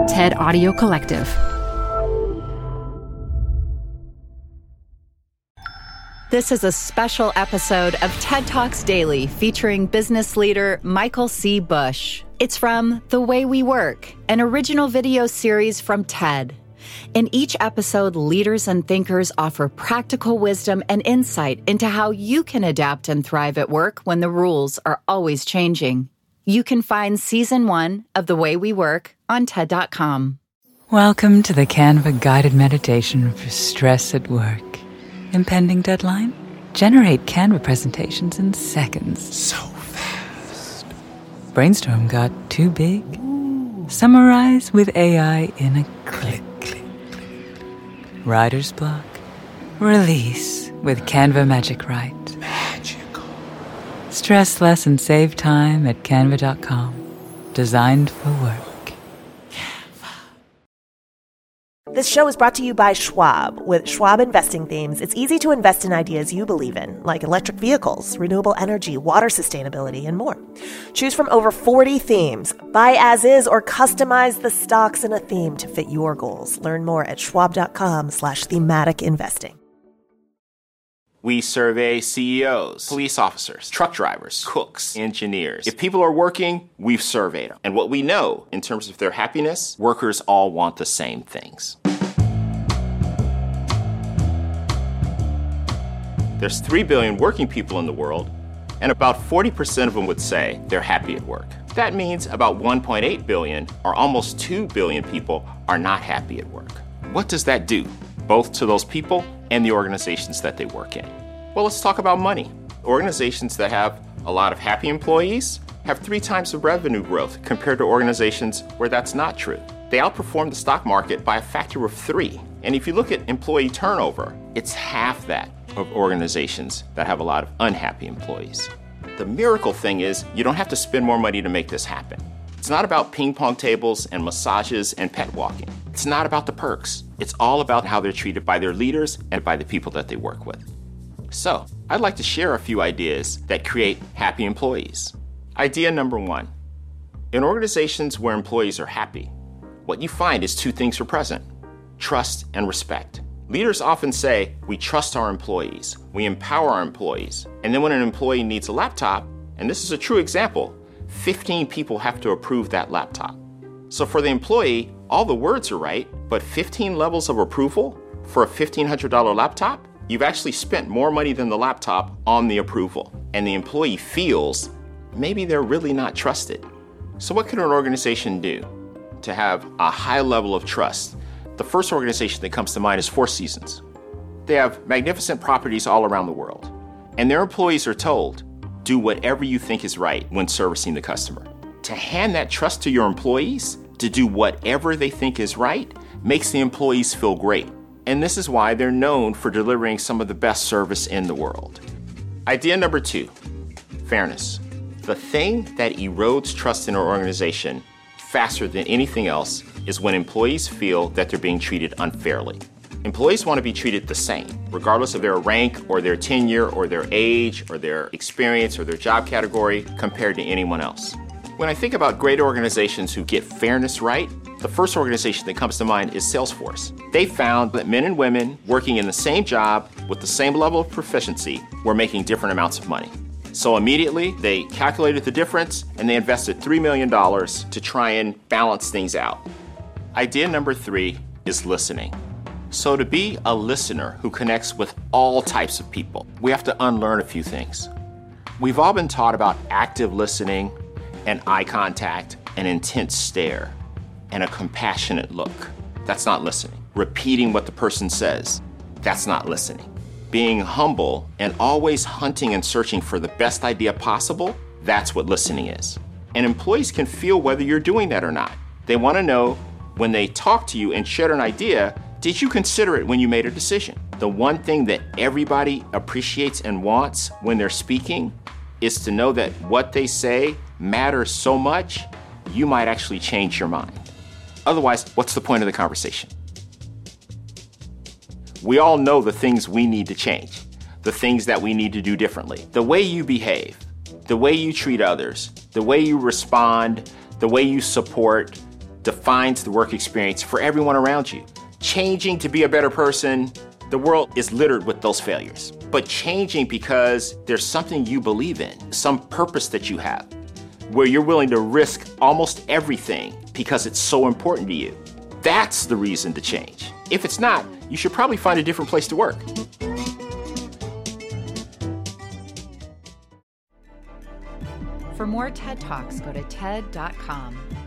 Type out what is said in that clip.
TED Audio Collective. This is a special episode of TED Talks Daily featuring business leader Michael C. Bush. It's from The Way We Work, an original video series from TED. In each episode, leaders and thinkers offer practical wisdom and insight into how you can adapt and thrive at work when the rules are always changing. You can find Season 1 of The Way We Work on TED.com. Welcome to the Canva guided meditation for stress at work. Impending deadline? Generate Canva presentations in seconds. So fast. Brainstorm got too big? Ooh. Summarize with AI in a click. Writer's block? Release with Canva Magic Write. Magical. Stress less and save time at canva.com. Designed for work. This show is brought to you by Schwab. With Schwab Investing Themes, it's easy to invest in ideas you believe in, like electric vehicles, renewable energy, water sustainability, and more. Choose from over 40 themes. Buy as is or customize the stocks in a theme to fit your goals. Learn more at schwab.com/thematic investing. We survey CEOs, police officers, truck drivers, cooks, engineers. If people are working, we've surveyed them. And what we know in terms of their happiness, workers all want the same things. There's 3 billion working people in the world, and about 40% of them would say they're happy at work. That means about 1.8 billion, or almost 2 billion people, are not happy at work. What does that do, both to those people and the organizations that they work in? Well, let's talk about money. Organizations that have a lot of happy employees have 3 times the revenue growth compared to organizations where that's not true. They outperform the stock market by a factor of 3. And if you look at employee turnover, it's half that of organizations that have a lot of unhappy employees. The miracle thing is you don't have to spend more money to make this happen. It's not about ping pong tables and massages and pet walking. It's not about the perks. It's all about how they're treated by their leaders and by the people that they work with. So, I'd like to share a few ideas that create happy employees. Idea number 1. In organizations where employees are happy, what you find is 2 things are present: trust and respect. Leaders often say, we trust our employees, we empower our employees, and then when an employee needs a laptop, and this is a true example, 15 people have to approve that laptop. So for the employee, all the words are right, but 15 levels of approval for a $1,500 laptop? You've actually spent more money than the laptop on the approval, and the employee feels maybe they're really not trusted. So what can an organization do to have a high level of trust? The first organization that comes to mind is Four Seasons. They have magnificent properties all around the world, and their employees are told, do whatever you think is right when servicing the customer. To hand that trust to your employees, to do whatever they think is right, makes the employees feel great. And this is why they're known for delivering some of the best service in the world. Idea number 2, fairness. The thing that erodes trust in an organization faster than anything else is when employees feel that they're being treated unfairly. Employees want to be treated the same, regardless of their rank or their tenure or their age or their experience or their job category compared to anyone else. When I think about great organizations who get fairness right, the first organization that comes to mind is Salesforce. They found that men and women working in the same job with the same level of proficiency were making different amounts of money. So immediately, they calculated the difference and they invested $3 million to try and balance things out. Idea number 3 is listening. So to be a listener who connects with all types of people, we have to unlearn a few things. We've all been taught about active listening and eye contact, an intense stare, and a compassionate look. That's not listening. Repeating what the person says, that's not listening. Being humble and always hunting and searching for the best idea possible, that's what listening is. And employees can feel whether you're doing that or not. They want to know when they talk to you and share an idea, did you consider it when you made a decision? The one thing that everybody appreciates and wants when they're speaking is to know that what they say matters so much, you might actually change your mind. Otherwise, what's the point of the conversation? We all know the things we need to change, the things that we need to do differently. The way you behave, the way you treat others, the way you respond, the way you support, defines the work experience for everyone around you. Changing to be a better person, the world is littered with those failures. But changing because there's something you believe in, some purpose that you have, where you're willing to risk almost everything because it's so important to you. That's the reason to change. If it's not, you should probably find a different place to work. For more TED Talks, go to TED.com.